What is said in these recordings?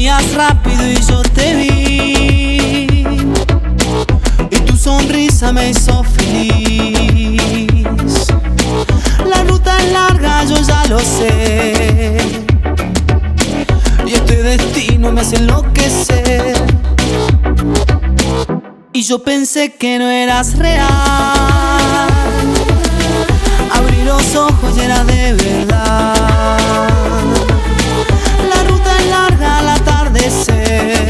Venías rápido y yo te vi, y tu sonrisa me hizo feliz. La ruta es larga, yo ya lo sé, y este destino me hace enloquecer. Y yo pensé que no eras real. Abrí los ojos y era de verdad. La ruta es larga al atardecer,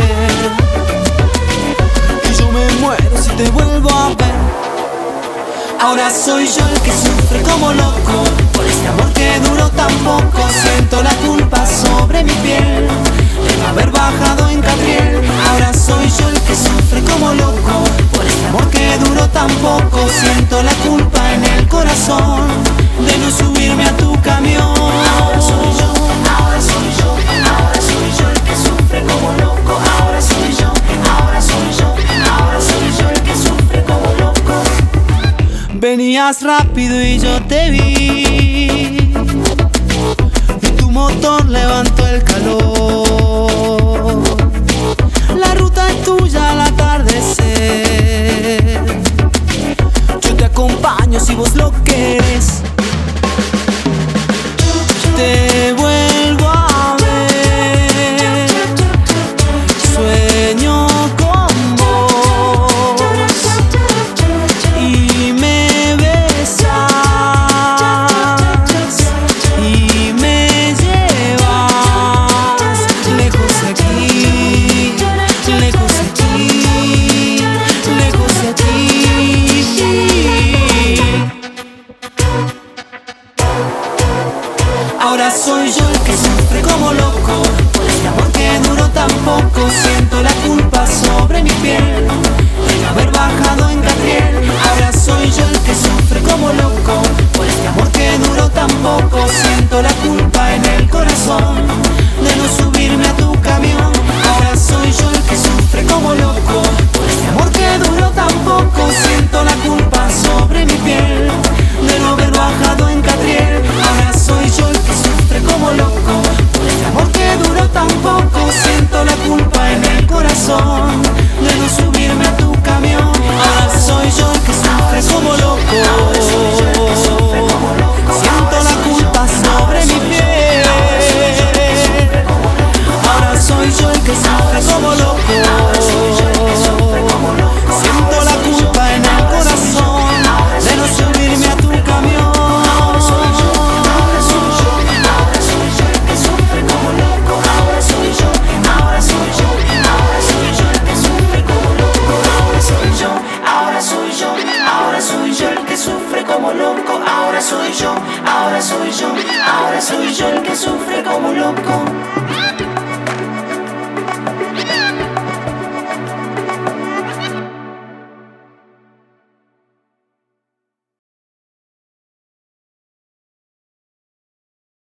y yo me muero si te vuelvo a ver. Ahora soy yo el que sufre como loco por este amor que duró tan poco. Siento la culpa sobre mi piel de no haber bajado en Catriel. Ahora soy yo el que sufre como loco por este amor que duró tan poco. Siento la culpa en el corazón de no subirme a tu camión. Ahora soy yo, ahora soy yo, ahora soy yo el que sufre como loco. Ahora soy yo, ahora soy yo, ahora soy yo el que sufre como loco. Venías rápido y yo te vi, y tu motor levantó el calor. La ruta es tuya al atardecer, yo te acompaño si vos lo querés. Te vuelvo a ver, sueño con vos y me besas y me llevas lejos de aquí, lejos de aquí, lejos de aquí. Ahora soy yo el que sufre como loco por este amor que duró tan poco. Siento la culpa sobre mi piel de no haber bajado en Catriel. Ahora soy yo el que sufre como loco por este amor que duró tan poco. Siento la culpa en el corazón de no subirme a tu camión. Ahora soy yo el que sufre como loco por este amor que duró tan poco. Siento la culpa sobre mi piel de no haber bajado en Catriel. Ahora soy yo el que sufre como loco por este amor que duró tan poco. Siento la culpa en el corazón de no subirme a tu camión. Ahora soy yo el que sufre como loco. Siento la culpa sobre mi piel. Ahora soy yo el que sufre como loco. Siento la culpa en el corazón de no subirme a tu camión. Ahora soy yo el que sufre como loco. Ahora soy yo, ahora soy yo, ahora soy yo el que sufre como loco. Ahora soy yo, ahora soy yo, ahora soy yo el que sufre como loco. Ahora soy yo, ahora soy yo, ahora soy yo el que sufre como loco.